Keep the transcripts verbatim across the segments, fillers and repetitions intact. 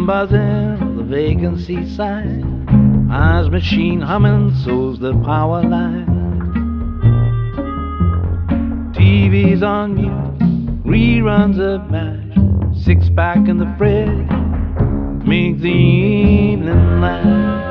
Time buzzing of the vacancy sign, eyes machine humming, so's the power line. T V's on mute, reruns of MASH, six pack in the fridge, make the evening last.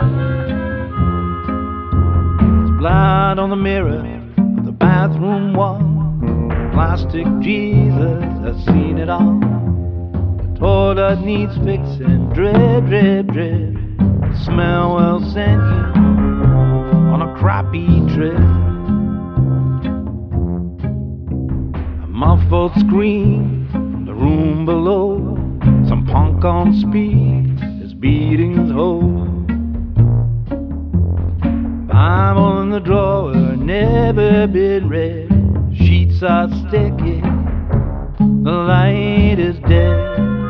There's blood on the mirror of the bathroom wall, plastic Jesus has seen it all. The toilet needs fixing, drip, drip, drip. The smell will send you on a crappy trip. A muffled scream from the room below, some punk on speed is beating his hoe. Bible in the drawer, never been read, sheets are sticky, the light is dead.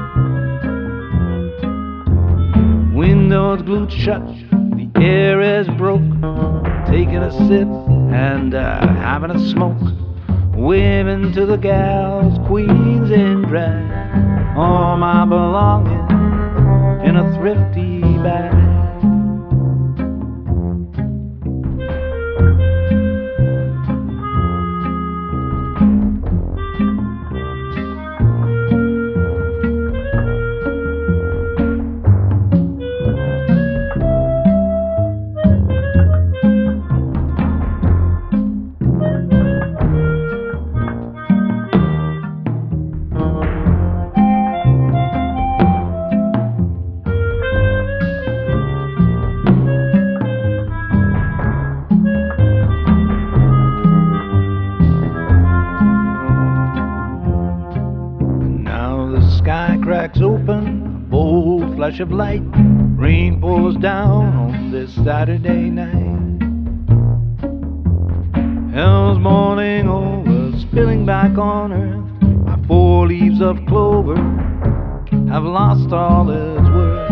Windows glued shut, the air is broke, taking a sip and uh, having a smoke, waving to the gals, queens in drag, all my belongings in a thrifty bag. Sky cracks open, a bold flash of light, rain pours down on this Saturday night. Hell's morning over, spilling back on earth, my four leaves of clover have lost all its worth.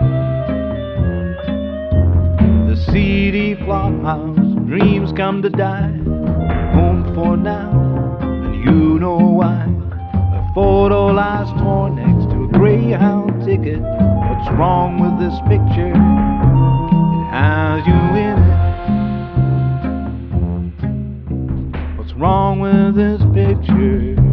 The seedy flop house, dreams come to die, home for now, and you know why. Photo lies torn next to a Greyhound ticket. What's wrong with this picture? It has you in it. What's wrong with this picture?